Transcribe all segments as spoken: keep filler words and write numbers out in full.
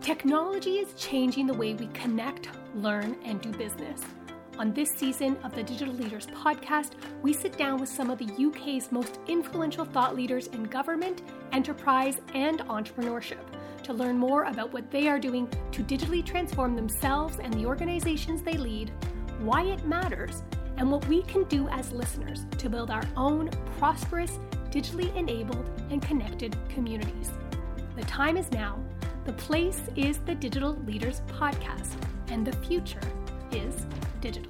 Technology is changing the way we connect, learn, and do business. On this season of the Digital Leaders podcast, we sit down with some of the U K's most influential thought leaders in government, enterprise, and entrepreneurship to learn more about what they are doing to digitally transform themselves and the organizations they lead, why it matters, and what we can do as listeners to build our own prosperous, digitally enabled, and connected communities. The time is now. The place is the Digital Leaders podcast, and the future is digital.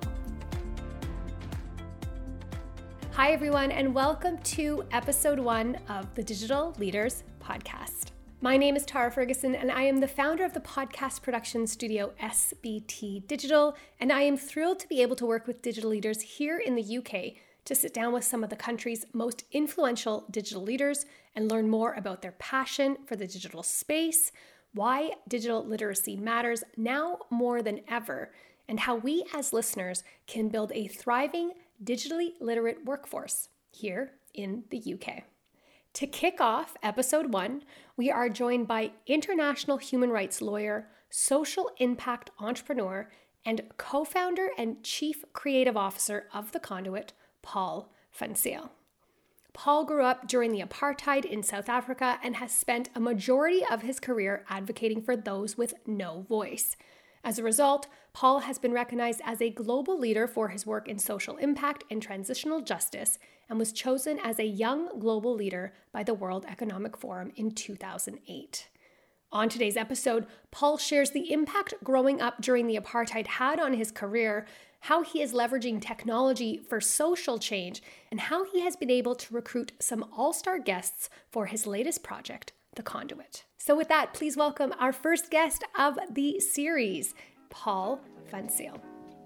Hi, everyone, and welcome to episode one of the Digital Leaders podcast. My name is Tara Ferguson, and I am the founder of the podcast production studio S B T Digital, and I am thrilled to be able to work with digital leaders here in the U K to sit down with some of the country's most influential digital leaders and learn more about their passion for the digital space, why digital literacy matters now more than ever, and how we as listeners can build a thriving, digitally literate workforce here in the U K. To kick off episode one, we are joined by international human rights lawyer, social impact entrepreneur, and co-founder and chief creative officer of The Conduit, Paul Funseel. Paul grew up during the apartheid in South Africa and has spent a majority of his career advocating for those with no voice. As a result, Paul has been recognized as a global leader for his work in social impact and transitional justice and was chosen as a young global leader by the World Economic Forum in two thousand eight. On today's episode, Paul shares the impact growing up during the apartheid had on his career, how he is leveraging technology for social change, and how he has been able to recruit some all-star guests for his latest project, The Conduit. So with that, please welcome our first guest of the series, Paul Funseel.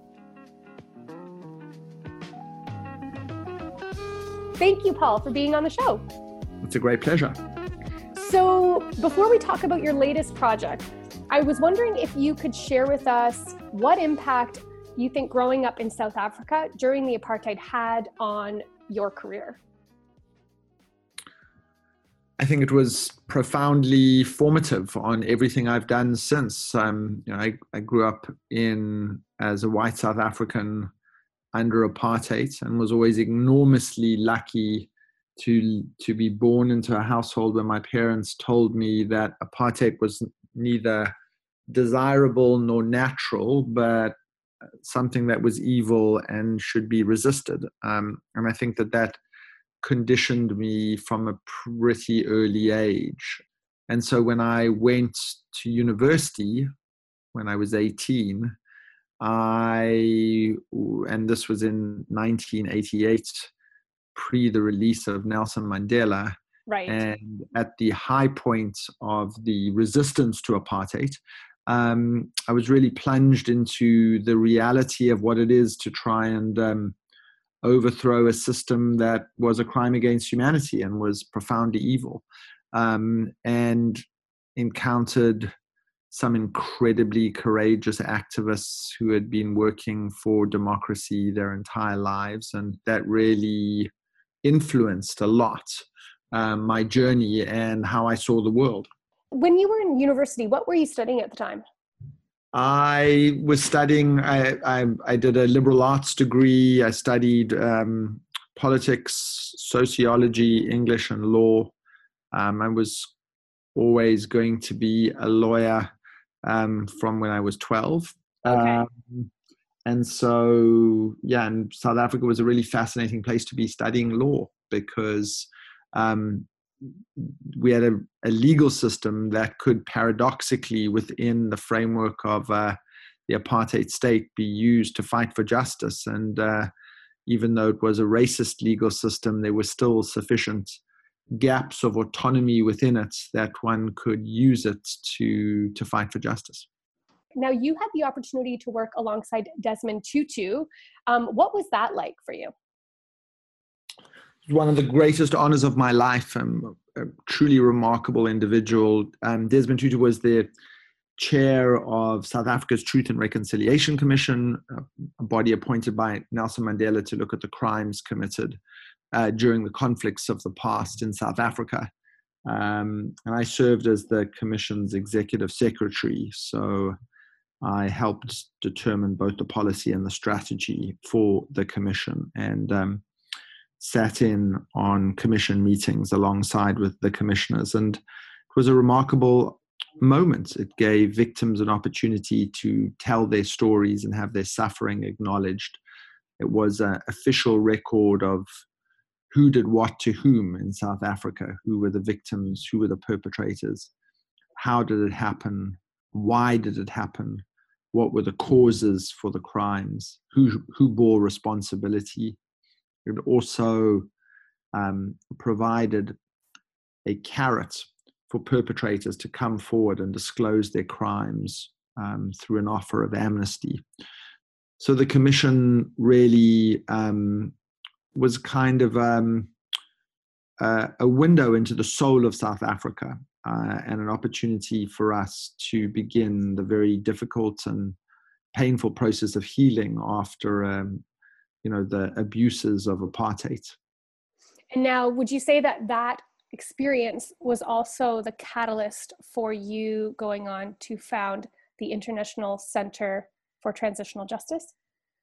Thank you, Paul, for being on the show. It's a great pleasure. So before we talk about your latest project, I was wondering if you could share with us what impact you think growing up in South Africa during the apartheid had on your career. I think it was profoundly formative on everything I've done since. Um, you know, I, I grew up in as a white South African under apartheid and was always enormously lucky to to be born into a household where my parents told me that apartheid was neither desirable nor natural, but something that was evil and should be resisted. Um, and I think that that conditioned me from a pretty early age. And so when I went to university, when I was eighteen, I, and this was in nineteen eighty-eight, pre the release of Nelson Mandela, right, and at the high point of the resistance to apartheid, um, I was really plunged into the reality of what it is to try and um, overthrow a system that was a crime against humanity and was profoundly evil, um, and encountered some incredibly courageous activists who had been working for democracy their entire lives, and that really influenced a lot um, my journey and how I saw the world. When you were in university, what were you studying at the time? I was studying, I, I, I did a liberal arts degree. I studied um, politics, sociology, English, and law. Um, I was always going to be a lawyer um, from when I was twelve. Okay. Um, and so, yeah, and South Africa was a really fascinating place to be studying law because um, we had a, a legal system that could paradoxically, within the framework of uh, the apartheid state, be used to fight for justice. And uh, even though it was a racist legal system, there were still sufficient gaps of autonomy within it that one could use it to, to fight for justice. Now, you had the opportunity to work alongside Desmond Tutu. Um, what was that like for you? One of the greatest honors of my life. I'm a truly remarkable individual. Um, Desmond Tutu was the chair of South Africa's Truth and Reconciliation Commission, a body appointed by Nelson Mandela to look at the crimes committed uh, during the conflicts of the past in South Africa. Um, and I served as the Commission's executive secretary. So I helped determine both the policy and the strategy for the Commission, and um, sat in on Commission meetings alongside with the commissioners. And it was a remarkable moment. It gave victims an opportunity to tell their stories and have their suffering acknowledged. It was an official record of who did what to whom in South Africa, who were the victims, who were the perpetrators, how did it happen, why did it happen, what were the causes for the crimes, who, who bore responsibility. It also um, provided a carrot for perpetrators to come forward and disclose their crimes um, through an offer of amnesty. So the Commission really um, was kind of um, uh, a window into the soul of South Africa, uh, and an opportunity for us to begin the very difficult and painful process of healing after um, you know, the abuses of apartheid. And now, would you say that that experience was also the catalyst for you going on to found the International Center for Transitional Justice?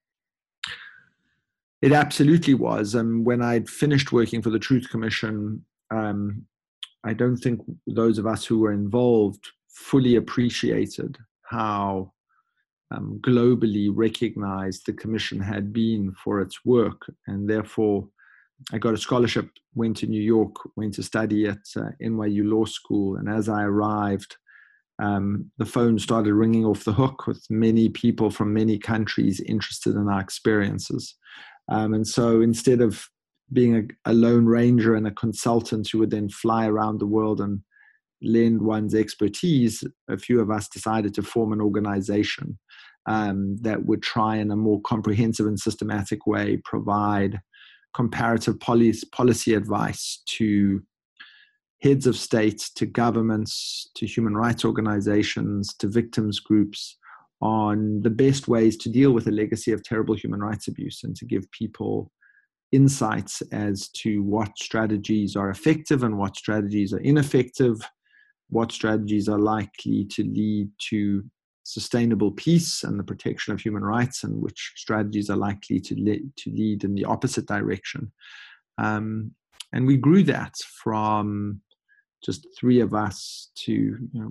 It absolutely was. And when I'd finished working for the Truth Commission, um, I don't think those of us who were involved fully appreciated how um, globally recognized the Commission had been for its work. And therefore, I got a scholarship, went to New York, went to study at uh, N Y U Law School. And as I arrived, um, the phone started ringing off the hook with many people from many countries interested in our experiences. Um, and so instead of being a, a lone ranger and a consultant who would then fly around the world and lend one's expertise, a few of us decided to form an organization um, that would try in a more comprehensive and systematic way provide comparative policy, policy advice to heads of state, to governments, to human rights organizations, to victims groups on the best ways to deal with a legacy of terrible human rights abuse, and to give people insights as to what strategies are effective and what strategies are ineffective, what strategies are likely to lead to sustainable peace and the protection of human rights, and which strategies are likely to lead, to lead in the opposite direction. Um, and we grew that from just three of us to, you know,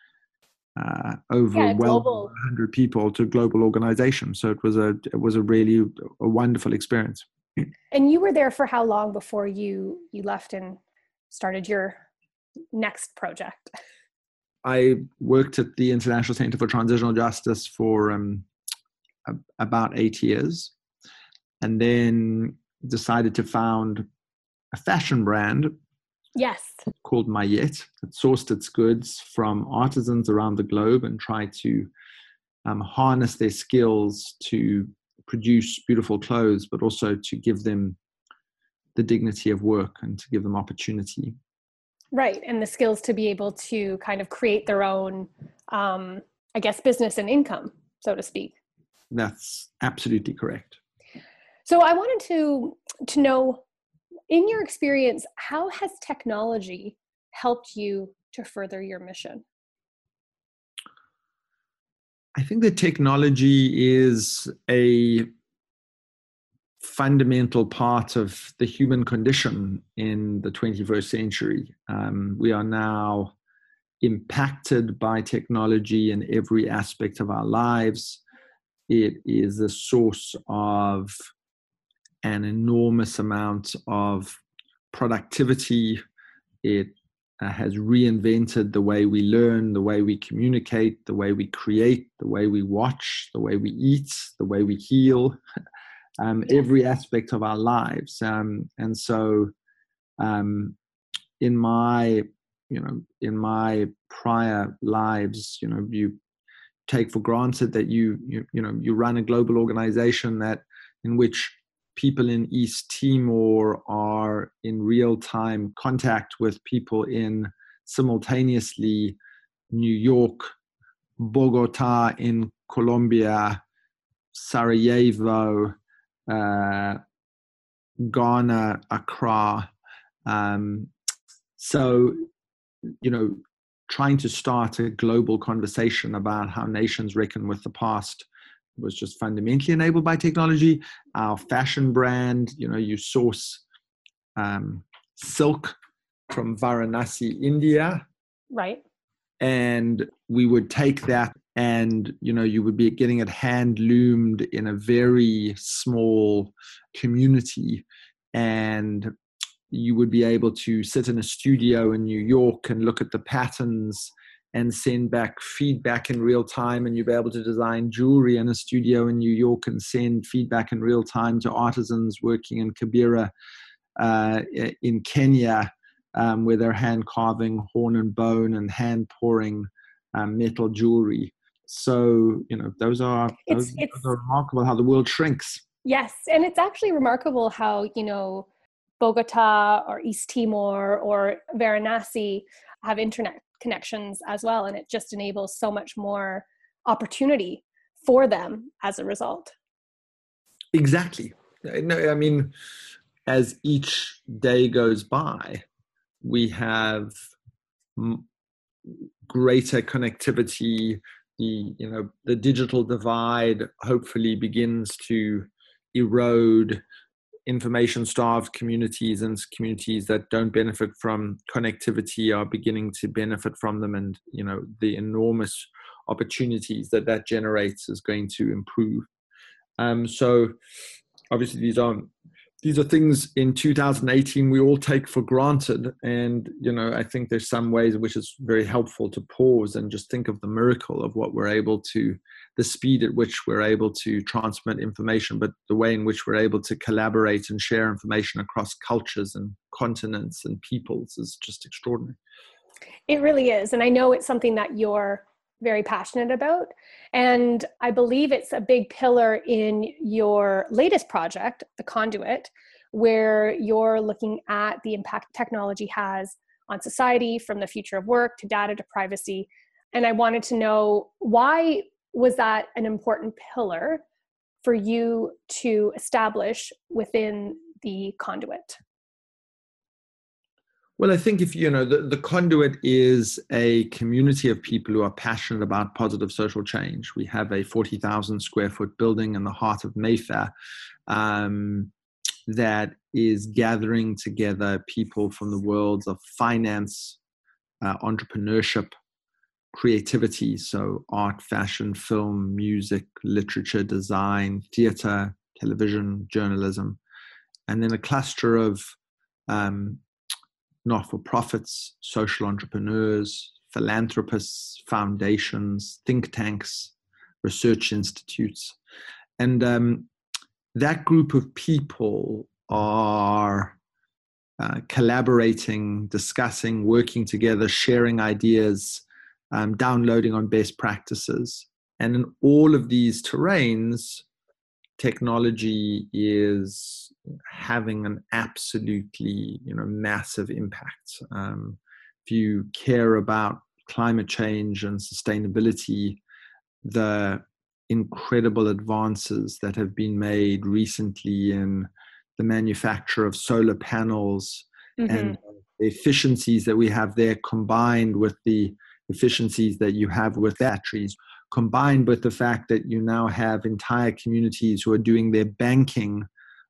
uh, over yeah, well global. one hundred people to a global organization. So it was a it was a really a wonderful experience. And you were there for how long before you you left and started your next project? I worked at the International Center for Transitional Justice for um, a, about eight years, and then decided to found a fashion brand. Yes. Called Mayet. It sourced its goods from artisans around the globe and tried to um, harness their skills to produce beautiful clothes, but also to give them the dignity of work and to give them opportunity. Right. And the skills to be able to kind of create their own, um, I guess, business and income, so to speak. That's absolutely correct. So I wanted to to know, in your experience, how has technology helped you to further your mission? I think that technology is a fundamental part of the human condition in the twenty-first century. Um, we are now impacted by technology in every aspect of our lives. It is a source of an enormous amount of productivity. It uh, has reinvented the way we learn, the way we communicate, the way we create, the way we watch, the way we eat, the way we heal, um, every aspect of our lives. Um, and so um, in my, you know, in my prior lives, you know, you take for granted that you, you, you know, you run a global organization that in which people in East Timor are in real-time contact with people in simultaneously New York, Bogota in Colombia, Sarajevo, uh, Ghana, Accra, um, So, you know, trying to start a global conversation about how nations reckon with the past was just fundamentally enabled by technology. Our fashion brand, you know, you source um, silk from Varanasi, India. Right. And we would take that and, you know, you would be getting it hand loomed in a very small community. And you would be able to sit in a studio in New York and look at the patterns and send back feedback in real time. And you'd be able to design jewelry in a studio in New York and send feedback in real time to artisans working in Kibera, uh, in Kenya, um, where they're hand carving horn and bone and hand pouring um, metal jewelry. So, you know, those are, those, it's, it's, those are remarkable how the world shrinks. Yes. And it's actually remarkable how, you know, Bogota or East Timor or Varanasi have internet connections as well. And it just enables so much more opportunity for them as a result. Exactly. No, I mean, as each day goes by, we have m- greater connectivity. The, you know, the digital divide hopefully begins to erode. Information-starved communities and communities that don't benefit from connectivity are beginning to benefit from them, and, you know, the enormous opportunities that that generates is going to improve. Um, so obviously these are these are things in two thousand eighteen we all take for granted. And, you know, I think there's some ways in which it's very helpful to pause and just think of the miracle of what we're able to, the speed at which we're able to transmit information, but the way in which we're able to collaborate and share information across cultures and continents and peoples is just extraordinary. It really is. And I know it's something that you're very passionate about. And I believe it's a big pillar in your latest project, The Conduit, where you're looking at the impact technology has on society, from the future of work to data to privacy. And I wanted to know, why was that an important pillar for you to establish within the Conduit? Well, I think if, you know, the, the Conduit is a community of people who are passionate about positive social change. We have a forty thousand square foot building in the heart of Mayfair um, that is gathering together people from the worlds of finance, uh, entrepreneurship, creativity. So art, fashion, film, music, literature, design, theater, television, journalism, and then a cluster of um, not-for-profits, social entrepreneurs, philanthropists, foundations, think tanks, research institutes. And um, that group of people are uh, collaborating, discussing, working together, sharing ideas, um, downloading on best practices. And in all of these terrains, technology is having an absolutely, you know, massive impact. Um, if you care about climate change and sustainability, the incredible advances that have been made recently in the manufacture of solar panels, mm-hmm. and the efficiencies that we have there, combined with the efficiencies that you have with batteries, combined with the fact that you now have entire communities who are doing their banking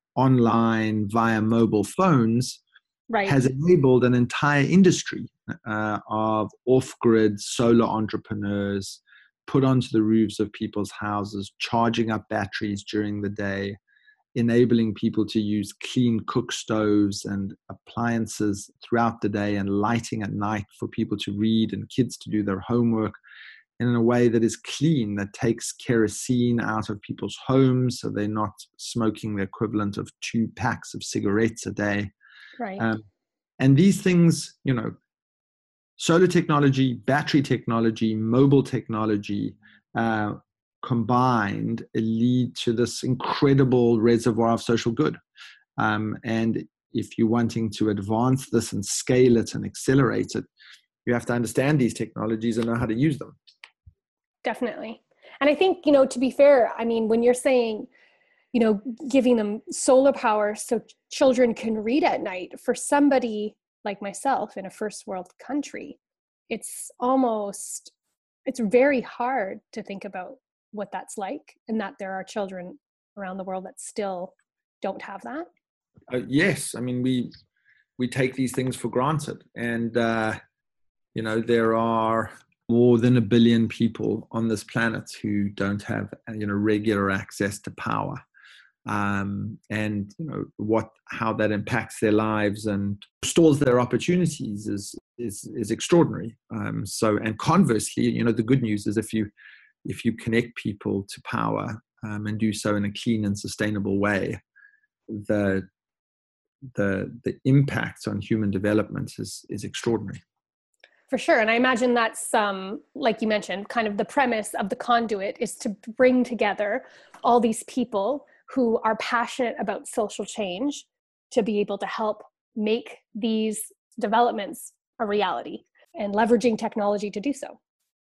online via mobile phones, right, has enabled an entire industry uh, of off-grid solar entrepreneurs put onto the roofs of people's houses, charging up batteries during the day, enabling people to use clean cook stoves and appliances throughout the day, and lighting at night for people to read and kids to do their homework in a way that is clean, that takes kerosene out of people's homes so they're not smoking the equivalent of two packs of cigarettes a day. Right. Um, and these things, you know, solar technology, battery technology, mobile technology, uh, combined lead to this incredible reservoir of social good. Um, and if you're wanting to advance this and scale it and accelerate it, you have to understand these technologies and know how to use them. Definitely. And I think, you know, to be fair, I mean, when you're saying, you know, giving them solar power so children can read at night, for somebody like myself in a first world country, it's almost, it's very hard to think about what that's like, and that there are children around the world that still don't have that. Uh, yes, I mean, we we take these things for granted, and uh, you know, there are more than a billion people on this planet who don't have, you know, regular access to power, um, and you know what how that impacts their lives and stalls their opportunities is is is extraordinary. Um, so, and conversely, you know, the good news is if you if you connect people to power um, and do so in a clean and sustainable way, the the the impact on human development is is extraordinary. For sure. And I imagine that's, um, like you mentioned, kind of the premise of the Conduit is to bring together all these people who are passionate about social change to be able to help make these developments a reality, and leveraging technology to do so.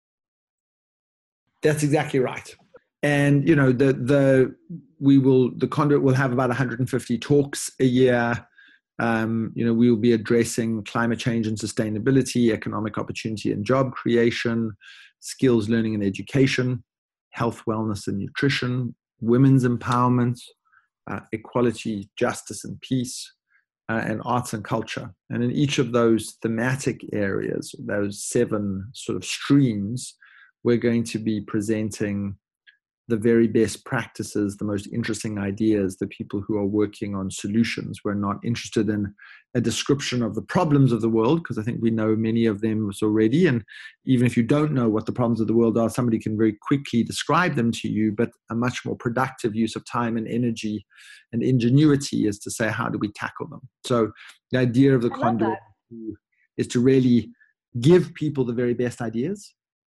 That's exactly right. And, you know, the, the, we will, the Conduit will have about one hundred fifty talks a year. Um, you know, we will be addressing climate change and sustainability, economic opportunity and job creation, skills, learning and education, health, wellness and nutrition, women's empowerment, uh, equality, justice and peace, uh, and arts and culture. And in each of those thematic areas, those seven sort of streams, we're going to be presenting the very best practices, the most interesting ideas, the people who are working on solutions. We're not interested in a description of the problems of the world, because I think we know many of them already. And even if you don't know what the problems of the world are, somebody can very quickly describe them to you. But a much more productive use of time and energy and ingenuity is to say, how do we tackle them? So the idea of the Conduit is to really give people the very best ideas,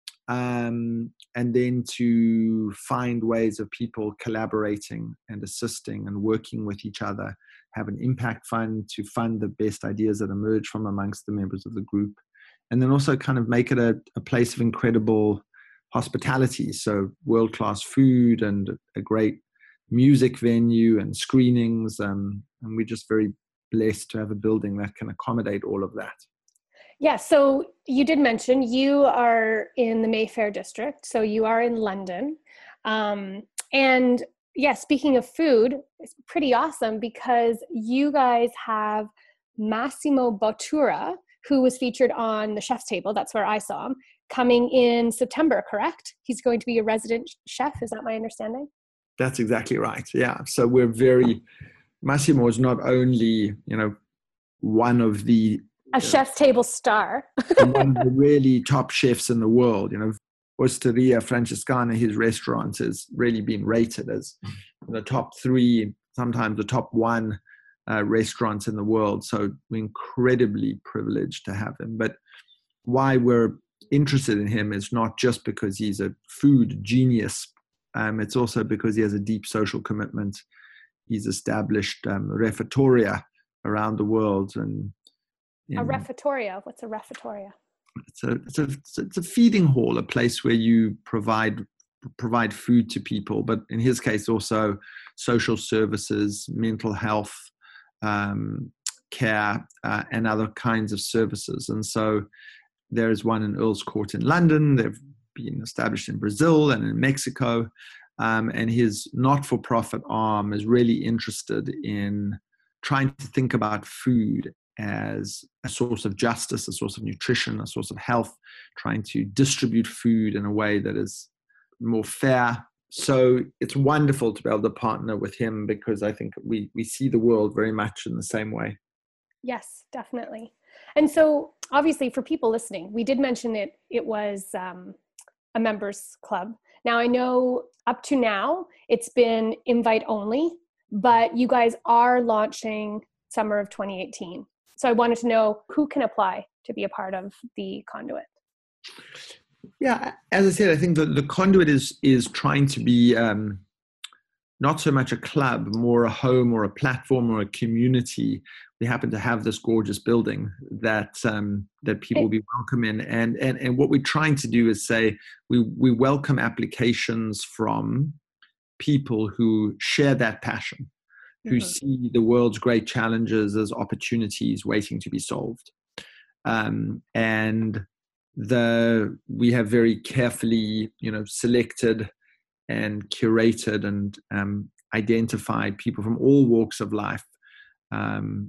um, and then to find ways of people collaborating and assisting and working with each other, have an impact fund to fund the best ideas that emerge from amongst the members of the group, and then also kind of make it a, a place of incredible hospitality. So world-class food and a great music venue and screenings. Um, and we're just very blessed to have a building that can accommodate all of that. Yeah, so you did mention you are in the Mayfair district, so you are in London. Um, and yeah, speaking of food, it's pretty awesome because you guys have Massimo Bottura, who was featured on the Chef's Table, that's where I saw him, coming in September, correct? He's going to be a resident chef, is that my understanding? That's exactly right, yeah. So we're very, Massimo is not only, you know, one of the A Chef's Table star. one of the really top chefs in the world. You know, Osteria Francescana, his restaurant, has really been rated as the top three, sometimes the top one uh, restaurants in the world. So we're incredibly privileged to have him. But why we're interested in him is not just because he's a food genius. Um, it's also because he has a deep social commitment. He's established um, refettoria around the world. And In, a refettoria. What's a refettoria? It's a, it's a it's a feeding hall, a place where you provide provide food to people, but in his case also social services, mental health, um, care, uh, and other kinds of services. And so there is one in Earl's Court in London. They've been established in Brazil and in Mexico. Um, and his not-for-profit arm is really interested in trying to think about food as a source of justice, a source of nutrition, a source of health, trying to distribute food in a way that is more fair. So it's wonderful to be able to partner with him because I think we, we see the world very much in the same way. Yes, definitely. And so obviously for people listening, we did mention it, it was um, a members club. Now I know up to now it's been invite only, but you guys are launching summer of twenty eighteen. So I wanted to know who can apply to be a part of the Conduit. Yeah, as I said, I think the, the Conduit is is trying to be um, not so much a club, more a home or a platform or a community. We happen to have this gorgeous building that um, that people will be welcome in. And, and, and what we're trying to do is say we, we welcome applications from people who share that passion. who Mm-hmm. see the world's great challenges as opportunities waiting to be solved. Um, and the we have very carefully, you know, selected and curated and um, identified people from all walks of life um,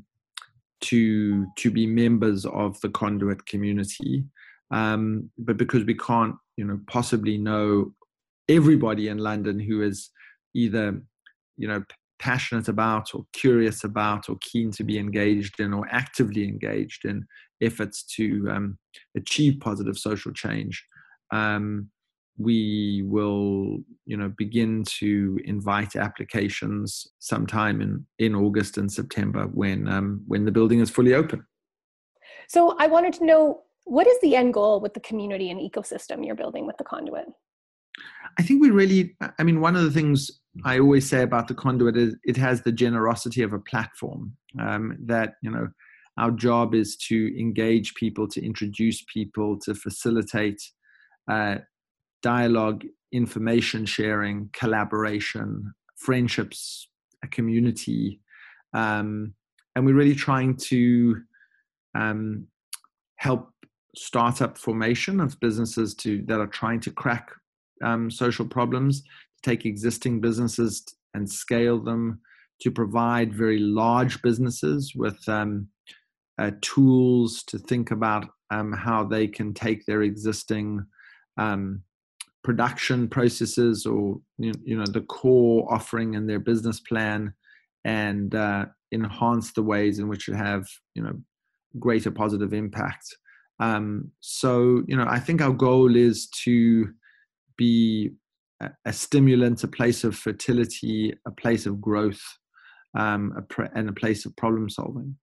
to to be members of the Conduit community. Um, but because we can't, you know, possibly know everybody in London who is either, you know, passionate about or curious about or keen to be engaged in or actively engaged in efforts to um, achieve positive social change, um, we will, you know, begin to invite applications sometime in, in August and September when um, when the building is fully open. So I wanted to know, what is the end goal with the community and ecosystem you're building with the Conduit? I think we really, I mean, one of the things I always say about the Conduit is it has the generosity of a platform, um, that, you know, our job is to engage people, to introduce people, to facilitate uh, dialogue, information sharing, collaboration, friendships, a community. Um, and we're really trying to um, help startup formation of businesses to that are trying to crack um, social problems, to take existing businesses and scale them, to provide very large businesses with um, uh, tools to think about um, how they can take their existing um, production processes or, you know, the core offering in their business plan and uh, enhance the ways in which it have, you know, greater positive impact. Um, so, you know, I think our goal is to be a, a stimulant, a place of fertility, a place of growth, um, a pre- and a place of problem solving.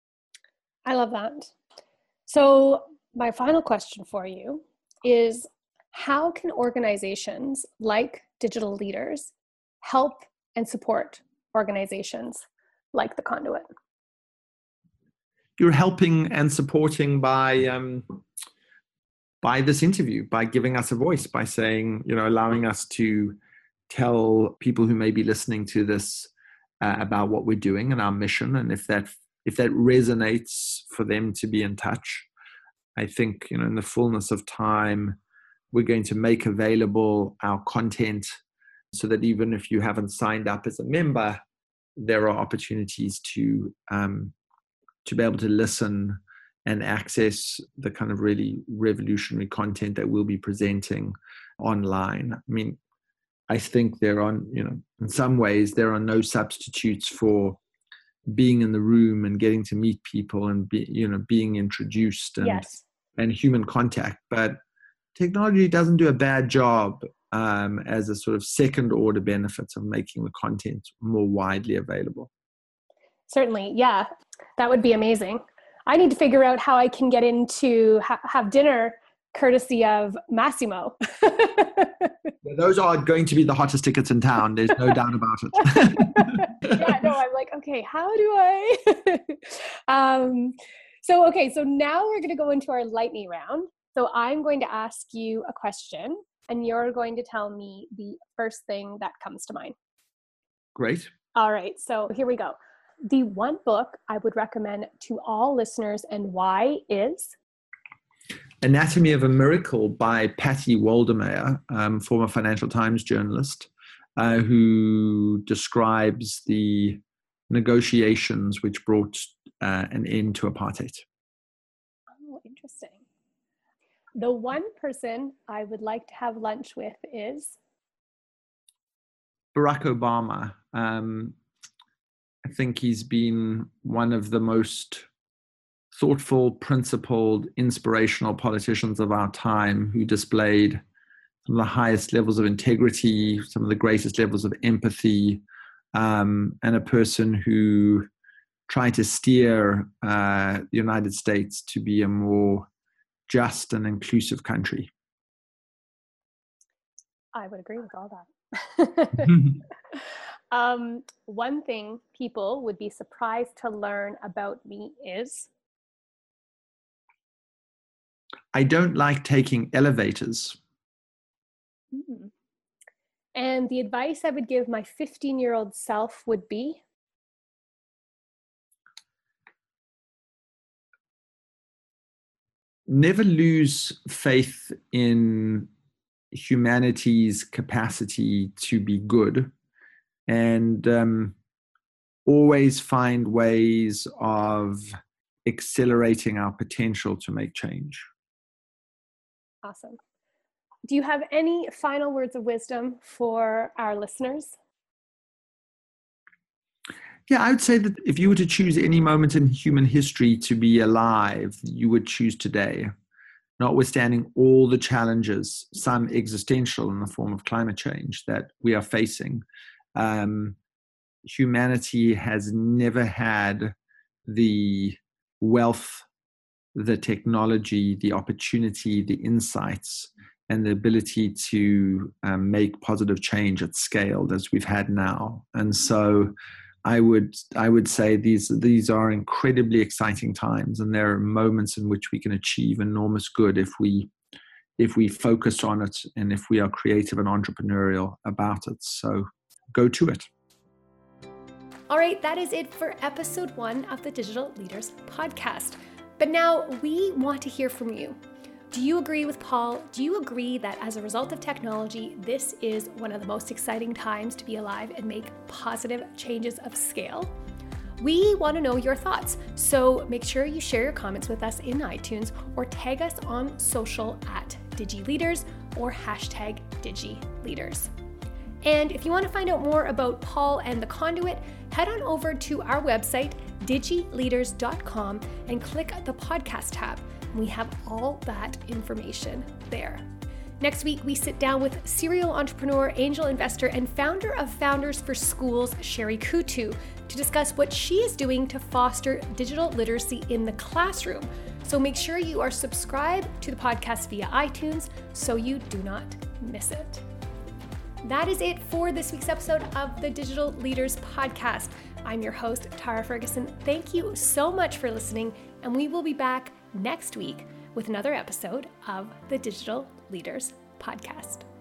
I love that. So my final question for you is, how can organizations like Digital Leaders help and support organizations like the Conduit? You're helping and supporting by um, by this interview, by giving us a voice, by saying, you know, allowing us to tell people who may be listening to this uh, about what we're doing and our mission, and if that if that resonates for them to be in touch. I think, you know, in the fullness of time, we're going to make available our content so that even if you haven't signed up as a member, there are opportunities to um, to be able to listen and access the kind of really revolutionary content that we'll be presenting online. I mean, I think there are, you know, in some ways, there are no substitutes for being in the room and getting to meet people and be, you know, being introduced and Yes. and human contact. But technology doesn't do a bad job um, as a sort of second order benefit of making the content more widely available. Certainly. Yeah, that would be amazing. I need to figure out how I can get in to ha- have dinner courtesy of Massimo. Yeah, those are going to be the hottest tickets in town. There's no doubt about it. Yeah, no, I'm like, okay, how do I? um, so, okay, so now we're going to go into our lightning round. So I'm going to ask you a question and you're going to tell me the first thing that comes to mind. Great. All right, so here we go. The one book I would recommend to all listeners and why is? Anatomy of a Miracle by Patty Waldemeier, um, former Financial Times journalist, uh, who describes the negotiations which brought uh, an end to apartheid. Oh, interesting. The one person I would like to have lunch with is? Barack Obama. Um, I think he's been one of the most thoughtful, principled, inspirational politicians of our time who displayed some of the highest levels of integrity, some of the greatest levels of empathy, um, and a person who tried to steer uh, the United States to be a more just and inclusive country. I would agree with all that. um, one thing people would be surprised to learn about me is? I don't like taking elevators. Mm. And the advice I would give my fifteen-year-old self would be? never lose faith in humanity's capacity to be good, and um, always find ways of accelerating our potential to make change. Awesome. Do you have any final words of wisdom for our listeners? Yeah, I would say that if you were to choose any moment in human history to be alive, you would choose today, notwithstanding all the challenges, some existential in the form of climate change, that we are facing. Um, humanity has never had the wealth, the technology, the opportunity, the insights, and the ability to um, make positive change at scale as we've had now. And so I would I would say these these are incredibly exciting times, and there are moments in which we can achieve enormous good if we if we focus on it and if we are creative and entrepreneurial about it. So go to it. All right, that is it for episode one of the Digital Leaders Podcast. But now we want to hear from you. Do you agree with Paul? Do you agree that as a result of technology, this is one of the most exciting times to be alive and make positive changes of scale? We want to know your thoughts, so make sure you share your comments with us in iTunes or tag us on social at DigiLeaders or hashtag DigiLeaders. And if you want to find out more about Paul and The Conduit, head on over to our website, digi leaders dot com, and click the podcast tab. We have all that information there. Next week, we sit down with serial entrepreneur, angel investor, and founder of Founders for Schools, Sherry Coutu, to discuss what she is doing to foster digital literacy in the classroom. So make sure you are subscribed to the podcast via iTunes so you do not miss it. That is it for this week's episode of the Digital Leaders Podcast. I'm your host, Tara Ferguson. Thank you so much for listening, and we will be back next week with another episode of the Digital Leaders Podcast.